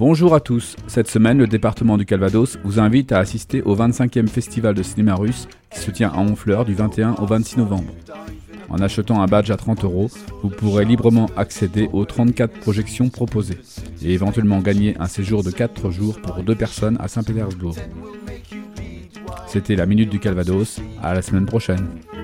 Bonjour à tous, cette semaine le département du Calvados vous invite à assister au 25e festival de cinéma russe qui se tient à Honfleur du 21 au 26 novembre. En achetant un badge à 30 €, vous pourrez librement accéder aux 34 projections proposées et éventuellement gagner un séjour de 4 jours pour 2 personnes à Saint-Pétersbourg. C'était la Minute du Calvados, à la semaine prochaine.